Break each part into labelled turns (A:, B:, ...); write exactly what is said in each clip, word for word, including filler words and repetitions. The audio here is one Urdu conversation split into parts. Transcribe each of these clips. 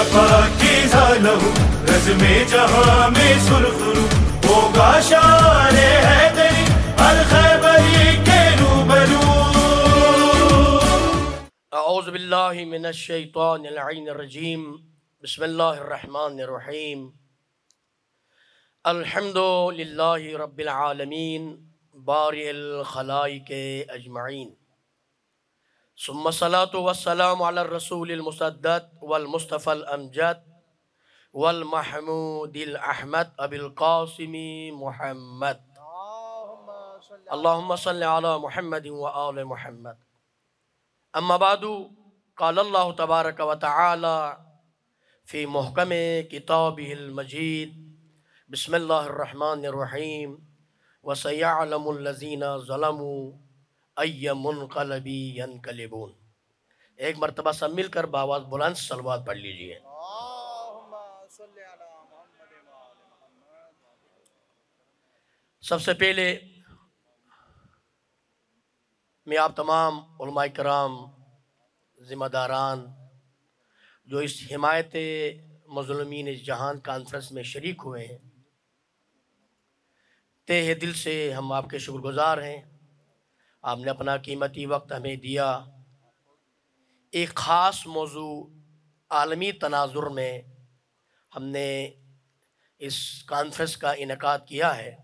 A: پاکیزہ لہو رزم جہاں میں سرخرو ہوگا شان حیدری ہر خیبری کے روبرو۔
B: اعوذ باللہ من الشیطان اللعین الرجیم، بسم اللہ الرحمن الرحیم۔ الحمد للہ رب العالمین بارئ الخلائق اجمعین، ثم الصلاة والسلام علی الرسول المسدد والمصطفى الامجد والمحمود الاحمد ابی القاسم محمد، اللہم صل علی محمد وآل محمد۔ اما بعد، قال اللہ تبارک و تعالی فی محکم کتابہ المجید، بسم اللہ الرحمن الرحیم، وَسَيَعْلَمُ الَّذِينَ ظَلَمُوا أَيَّ مُنْقَلَبٍ يَنْقَلِبُونَ۔ ایک مرتبہ سب مل کر بآواز بلند صلوات پڑھ لیجئے۔ سب سے پہلے میں آپ تمام علماء کرام، ذمہ داران جو اس حمایت مظلومین جہان کانفرنس میں شریک ہوئے ہیں، تہ دل سے ہم آپ کے شکر گزار ہیں۔ آپ نے اپنا قیمتی وقت ہمیں دیا، ایک خاص موضوع عالمی تناظر میں ہم نے اس کانفرنس کا انعقاد کیا ہے،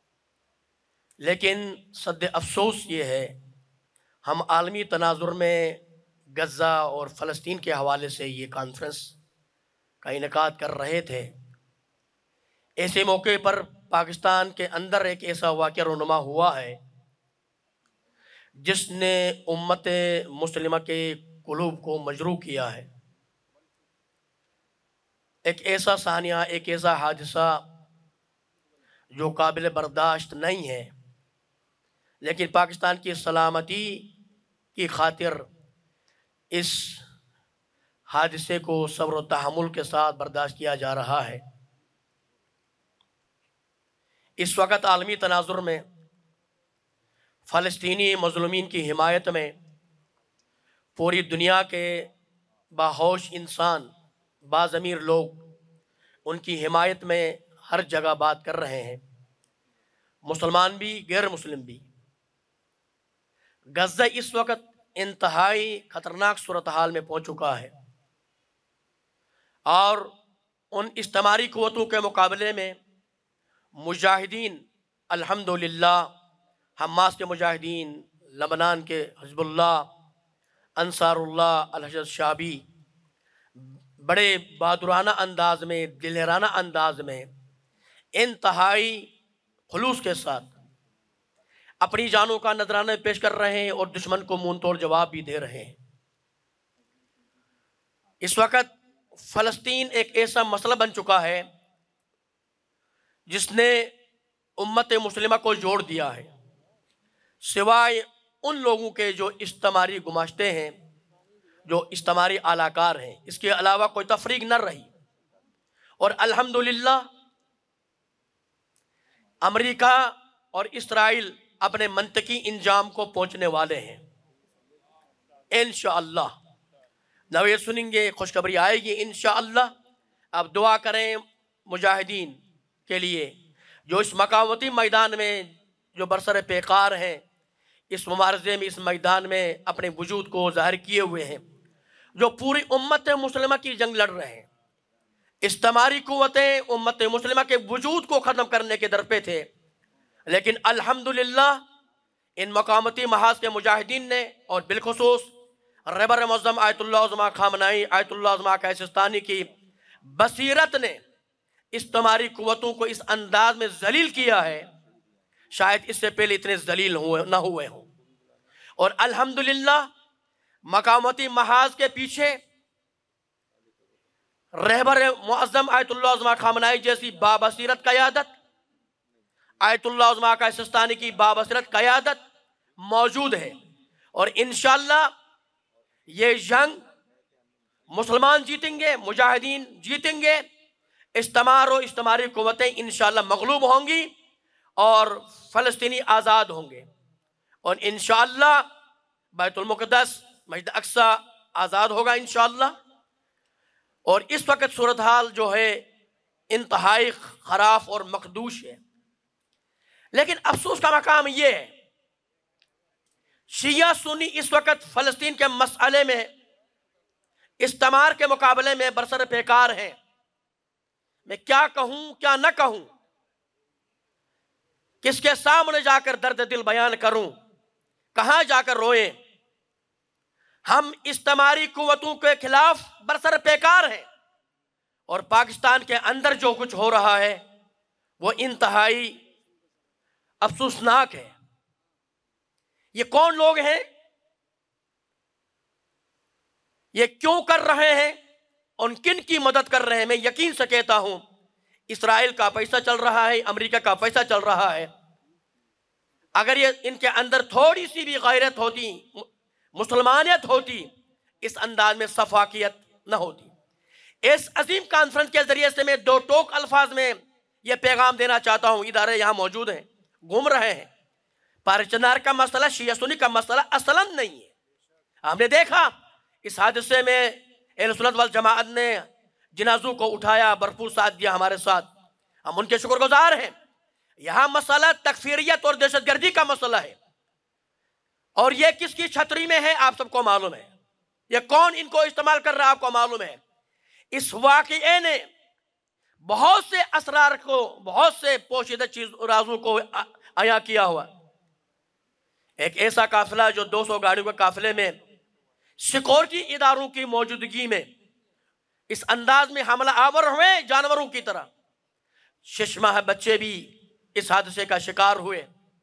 B: لیکن صد افسوس یہ ہے ہم عالمی تناظر میں غزہ اور فلسطین کے حوالے سے یہ کانفرنس کا انعقاد کر رہے تھے۔ ایسے موقع پر پاکستان کے اندر ایک ایسا واقعہ رونما ہوا ہے جس نے امت مسلمہ کے قلوب کو مجروح کیا ہے۔ ایک ایسا ثانیہ، ایک ایسا حادثہ جو قابل برداشت نہیں ہے، لیکن پاکستان کی سلامتی کی خاطر اس حادثے کو صبر و تحمل کے ساتھ برداشت کیا جا رہا ہے۔ اس وقت عالمی تناظر میں فلسطینی مظلومین کی حمایت میں پوری دنیا کے باہوش انسان، باضمیر لوگ ان کی حمایت میں ہر جگہ بات کر رہے ہیں، مسلمان بھی غیر مسلم بھی۔ غزہ اس وقت انتہائی خطرناک صورتحال میں پہنچ چکا ہے، اور ان استعماری قوتوں کے مقابلے میں مجاہدین الحمدللہ، حماس کے مجاہدین، لبنان کے حزب اللہ، انصار اللہ، الحجر شعبی، بڑے بہادرانہ انداز میں، دلہرانہ انداز میں، انتہائی خلوص کے ساتھ اپنی جانوں کا نذرانہ پیش کر رہے ہیں اور دشمن کو منہ توڑ جواب بھی دے رہے ہیں۔ اس وقت فلسطین ایک ایسا مسئلہ بن چکا ہے جس نے امت مسلمہ کو جوڑ دیا ہے، سوائے ان لوگوں کے جو استعماری گماشتے ہیں، جو استعماری اعلی کار ہیں، اس کے علاوہ کوئی تفریق نہ رہی۔ اور الحمدللہ امریکہ اور اسرائیل اپنے منطقی انجام کو پہنچنے والے ہیں انشاءاللہ۔ نوے سنیں گے، خوشخبری آئے گی انشاءاللہ۔ اب دعا کریں مجاہدین کے لیے جو اس مقاومتی میدان میں جو برسر پیکار ہیں، اس مبارزے میں، اس میدان میں اپنے وجود کو ظاہر کیے ہوئے ہیں، جو پوری امت مسلمہ کی جنگ لڑ رہے ہیں۔ استعماری قوتیں امت مسلمہ کے وجود کو ختم کرنے کے در پہ تھے، لیکن الحمدللہ ان مقامتی محاذ کے مجاہدین نے، اور بالخصوص رہبر معظم آیت اللہ عظمہ خامنائی، آیت اللہ عظمہ کا سستانی کی بصیرت نے استعماری قوتوں کو اس انداز میں ذلیل کیا ہے، شاید اس سے پہلے اتنے ذلیل ہوئے نہ ہوئے ہوں۔ اور الحمدللہ مقامتی محاذ کے پیچھے رہبر معظم آیت اللہ عظمہ خامنائی جیسی بابصیرت قیادت، آیت اللہ عظمہ کا سستانی کی بابصیرت قیادت موجود ہے، اور انشاءاللہ یہ جنگ مسلمان جیتیں گے، مجاہدین جیتیں گے، استعمار و استعماری قوتیں انشاءاللہ مغلوب ہوں گی اور فلسطینی آزاد ہوں گے، اور انشاءاللہ بیت المقدس، مسجد اقصی آزاد ہوگا انشاءاللہ۔ اور اس وقت صورتحال جو ہے انتہائی خراف اور مخدوش ہے. لیکن افسوس کا مقام یہ ہے شیعہ سنی اس وقت فلسطین کے مسئلے میں استعمار کے مقابلے میں برسر پیکار ہیں. میں کیا کہوں کیا نہ کہوں، کس کے سامنے جا کر درد دل بیان کروں، کہاں جا کر روئیں. ہم استعماری قوتوں کے خلاف برسر پیکار ہیں، اور پاکستان کے اندر جو کچھ ہو رہا ہے وہ انتہائی افسوسناک ہے. یہ کون لوگ ہیں؟ یہ کیوں کر رہے ہیں؟ اور کن کی مدد کر رہے ہیں؟ میں یقین سے کہتا ہوں اسرائیل کا پیسہ چل رہا ہے، امریکہ کا پیسہ چل رہا ہے. اگر یہ ان کے اندر تھوڑی سی بھی غیرت ہوتی، مسلمانیت ہوتی، اس انداز میں صفاقیت نہ ہوتی. اس عظیم کانفرنس کے ذریعے سے میں دو ٹوک الفاظ میں یہ پیغام دینا چاہتا ہوں. ادارے یہاں موجود ہیں، گھوم رہے ہیں. پارچنار کا مسئلہ شیعہ سنی کا مسئلہ اصلاً نہیں ہے. ہم نے دیکھا اس حادثے میں اہل سنت والجماعت نے جنازوں کو اٹھایا، بھرپور ساتھ دیا ہمارے ساتھ، ہم ان کے شکر گزار ہیں. یہاں مسئلہ تکفیریت اور دہشت گردی کا مسئلہ ہے، اور یہ کس کی چھتری میں ہے آپ سب کو معلوم ہے. یہ کون ان کو استعمال کر رہا ہے آپ کو معلوم ہے. اس واقعے نے بہت سے اسرار کو، بہت سے پوشیدہ چیز رازوں کو عیاں کیا ہوا. ایک ایسا قافلہ جو دو سو گاڑیوں کے قافلے میں سیکورٹی اداروں کی موجودگی میں اس انداز میں حملہ آور ہوئے جانوروں کی طرح. شش ماہ بچے بھی اس حادثے کا شکار ہوئے.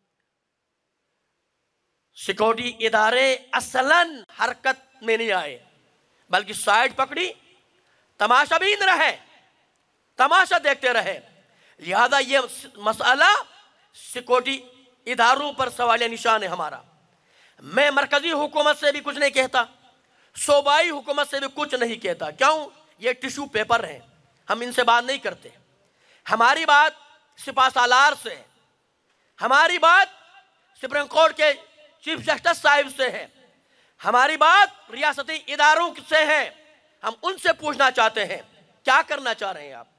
B: سیکورٹی ادارے اصلاً حرکت میں نہیں آئے، بلکہ سائیڈ پکڑی، تماشا بین رہے، تماشا دیکھتے رہے. لہذا یہ مسئلہ سیکورٹی اداروں پر سوالیہ نشان ہے ہمارا. میں مرکزی حکومت سے بھی کچھ نہیں کہتا، صوبائی حکومت سے بھی کچھ نہیں کہتا. کیوں؟ یہ ٹیشو پیپر ہیں، ہم ان سے بات نہیں کرتے. ہماری بات سپاہ سالار سے، ہماری بات سپریم کورٹ کے چیف جسٹس صاحب سے ہے، ہماری بات ریاستی اداروں سے ہے. ہم ان سے پوچھنا چاہتے ہیں کیا کرنا چاہ رہے ہیں آپ،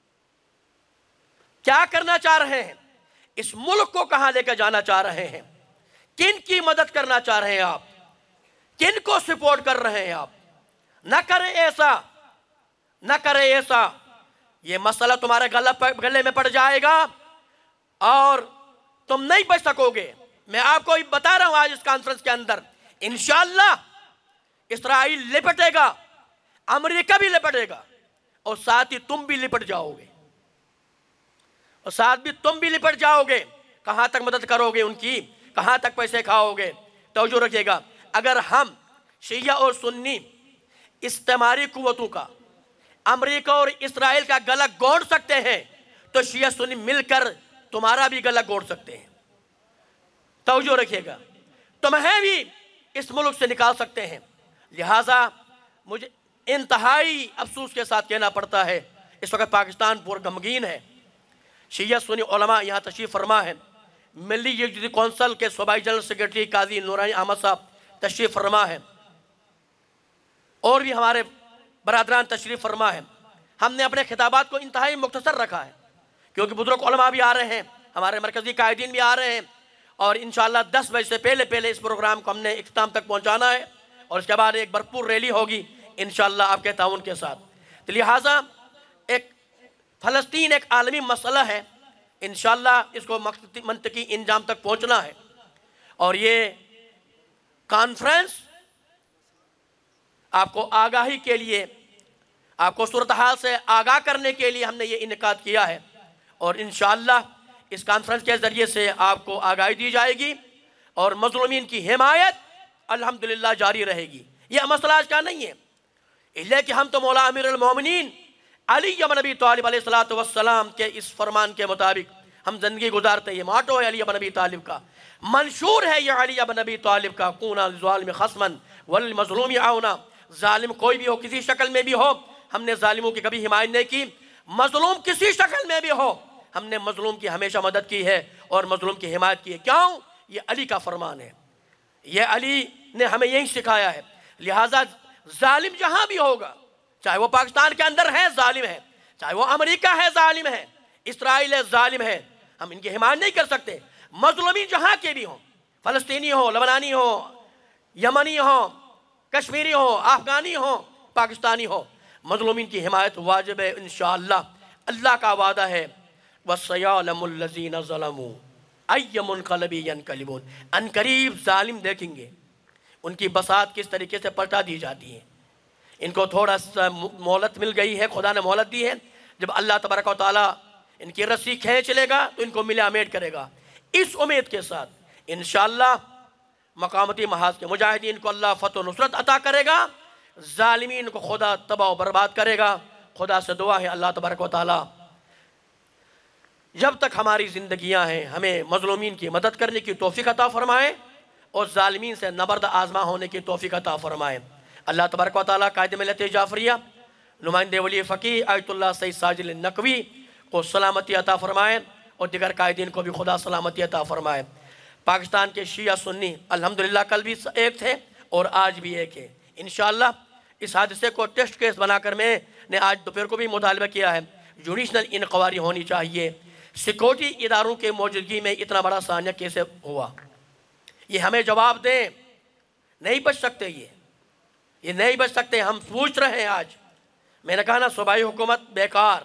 B: کیا کرنا چاہ رہے ہیں، اس ملک کو کہاں لے کے جانا چاہ رہے ہیں، کن کی مدد کرنا چاہ رہے ہیں آپ، کن کو سپورٹ کر رہے ہیں آپ. نہ کریں ایسا، نہ کریں ایسا. یہ مسئلہ تمہارے گلے میں پڑ جائے گا اور تم نہیں بچ سکو گے. میں آپ کو بتا رہا ہوں آج اس کانفرنس کے اندر انشاءاللہ اسرائیل لپٹے گا، امریکہ بھی لپٹے گا، اور ساتھ ہی تم بھی لپٹ جاؤ گے، اور ساتھ بھی تم بھی لپٹ جاؤ گے. کہاں تک مدد کرو گے ان کی، کہاں تک پیسے کھاؤ گے. توجہ رکھیے گا، اگر ہم شیعہ اور سنی استعماری قوتوں کا، امریکہ اور اسرائیل کا گلا گھونٹ سکتے ہیں تو شیعہ سنی مل کر تمہارا بھی گلا گھونٹ سکتے ہیں. توجہ رکھیے گا، تمہیں بھی اس ملک سے نکال سکتے ہیں. لہٰذا مجھے انتہائی افسوس کے ساتھ کہنا پڑتا ہے اس وقت پاکستان پور غمگین ہے. شیعہ سنی علماء یہاں تشریف فرما ہے. ملی یکجہتی کونسل کے صوبائی جنرل سیکرٹری قاضی نورانی احمد صاحب تشریف فرما ہے، اور بھی ہمارے برادران تشریف فرما ہے. ہم نے اپنے خطابات کو انتہائی مختصر رکھا ہے کیونکہ بزرگ علماء بھی آ رہے ہیں، ہمارے مرکزی قائدین بھی آ رہے ہیں، اور انشاءاللہ دس بجے سے پہلے پہلے اس پروگرام کو ہم نے اختتام تک پہنچانا ہے، اور اس کے بعد ایک بھرپور ریلی ہوگی انشاءاللہ آپ کے تعاون کے ساتھ. تو لہٰذا ایک فلسطین ایک عالمی مسئلہ ہے، انشاءاللہ اس کو منطقی انجام تک پہنچنا ہے. اور یہ کانفرنس آپ کو آگاہی کے لیے، آپ کو صورتحال سے آگاہ کرنے کے لیے ہم نے یہ انعقاد کیا ہے، اور انشاءاللہ اس کانفرنس کے ذریعے سے آپ کو آگاہی دی جائے گی اور مظلومین کی حمایت الحمدللہ جاری رہے گی. یہ مسئلہ آج کا نہیں ہے، اس لیے کہ ہم تو مولا امیر المومنین علی بن ابی طالب علیہ السلام کے اس فرمان کے مطابق ہم زندگی گزارتے ہیں. یہ ماٹو ہے علی بن ابی طالب کا، منشور ہے یہ علی بن ابی طالب کا، کونا للظالم خصما والمظلوم عونا. ظالم کوئی بھی ہو، کسی شکل میں بھی ہو، ہم نے ظالموں کی کبھی حمایت نہیں کی. مظلوم کسی شکل میں بھی ہو، ہم نے مظلوم کی ہمیشہ مدد کی ہے اور مظلوم کی حمایت کی ہے. کیوں؟ یہ علی کا فرمان ہے، یہ علی نے ہمیں یہی سکھایا ہے. لہٰذا ظالم جہاں بھی ہوگا، چاہے وہ پاکستان کے اندر ہے ظالم ہے، چاہے وہ امریکہ ہے ظالم ہے، اسرائیل ہے ظالم ہے، ہم ان کی حمایت نہیں کر سکتے۔ مظلومین جہاں کے بھی ہوں، فلسطینی ہو، لبنانی ہو، یمنی ہو، کشمیری ہو، افغانی ہو، پاکستانی ہو، مظلومین کی حمایت واجب ہے انشاءاللہ۔ اللہ کا وعدہ ہے وَسَيَعْلَمُ الَّذِينَ ظَلَمُوا أَيَّ مُنْقَلَبٍ يَنْقَلِبُونَ۔ ان قریب ظالم دیکھیں گے ان کی بساط کس طریقے سے پلٹا دی جاتی ہے۔ ان کو تھوڑا سا مہلت مل گئی ہے، خدا نے مہلت دی ہے، جب اللہ تبارک و تعالیٰ ان کی رسی کھینچ لے گا تو ان کو ملا میٹ کرے گا۔ اس امید کے ساتھ انشاءاللہ مقامتی محاذ کے مجاہدین کو اللہ فتح و نصرت عطا کرے گا، ظالمین کو خدا تباہ و برباد کرے گا۔ خدا سے دعا ہے اللہ تبارک و تعالیٰ جب تک ہماری زندگیاں ہیں ہمیں مظلومین کی مدد کرنے کی توفیق عطا فرمائے اور ظالمین سے نبرد آزما ہونے کی توفیق عطا فرمائے۔ اللہ تبارک و تعالیٰ قائد ملت جعفریہ نمائندے ولی فقیہ آیت اللہ سید ساجد النقوی کو سلامتی عطا فرمائے اور دیگر قائدین کو بھی خدا سلامتی عطا فرمائے۔ پاکستان کے شیعہ سنی الحمدللہ کل بھی ایک تھے اور آج بھی ایک ہے۔ انشاءاللہ اس حادثے کو ٹیسٹ کیس بنا کر میں نے آج دوپہر کو بھی مطالبہ کیا ہے، جوڈیشنل انکوائری ہونی چاہیے۔ سیکورٹی اداروں کے موجودگی میں اتنا بڑا سانحہ کیسے ہوا، یہ ہمیں جواب دیں۔ نہیں بچ سکتے، یہ یہ نہیں بچ سکتے۔ ہم پوچھ رہے ہیں آج، میں نے کہا نا صوبائی حکومت بیکار،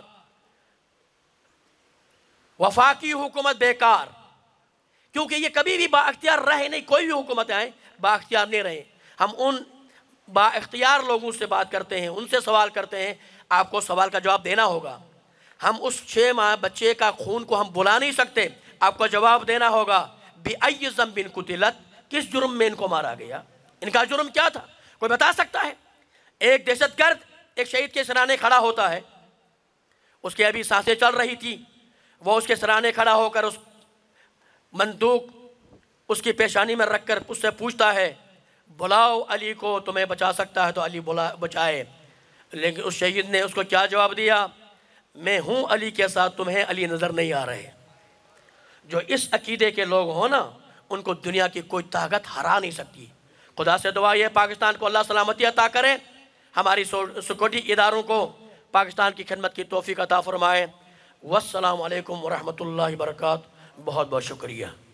B: وفاقی حکومت بیکار، کیونکہ یہ کبھی بھی با اختیار رہے نہیں، کوئی بھی حکومت آئے با اختیار نہیں رہے۔ ہم ان با اختیار لوگوں سے بات کرتے ہیں، ان سے سوال کرتے ہیں، آپ کو سوال کا جواب دینا ہوگا۔ ہم اس چھ ماہ بچے کا خون کو ہم بلا نہیں سکتے، آپ کو جواب دینا ہوگا۔ بِأَيِّ ذَنبٍ قُتِلَتْ، کس جرم میں ان کو مارا گیا، ان کا جرم کیا تھا، کوئی بتا سکتا ہے؟ ایک دہشت گرد ایک شہید کے سرانے کھڑا ہوتا ہے، اس کے ابھی سانسیں چل رہی تھی، وہ اس کے سرانے کھڑا ہو کر اس بندوق اس کی پیشانی میں رکھ کر اس سے پوچھتا ہے بلاؤ علی کو، تمہیں بچا سکتا ہے تو علی بچائے۔ لیکن اس شہید نے اس کو کیا جواب دیا؟ میں ہوں علی کے ساتھ، تمہیں علی نظر نہیں آ رہے۔ جو اس عقیدے کے لوگ ہوں نا، ان کو دنیا کی کوئی طاقت ہرا نہیں سکتی۔ خدا سے دعا یہ پاکستان کو اللہ سلامتی عطا کرے، ہماری سیکورٹی اداروں کو پاکستان کی خدمت کی توفیق عطا فرمائے۔ والسلام علیکم ورحمۃ اللہ وبرکاتہ۔ بہت بہت شکریہ۔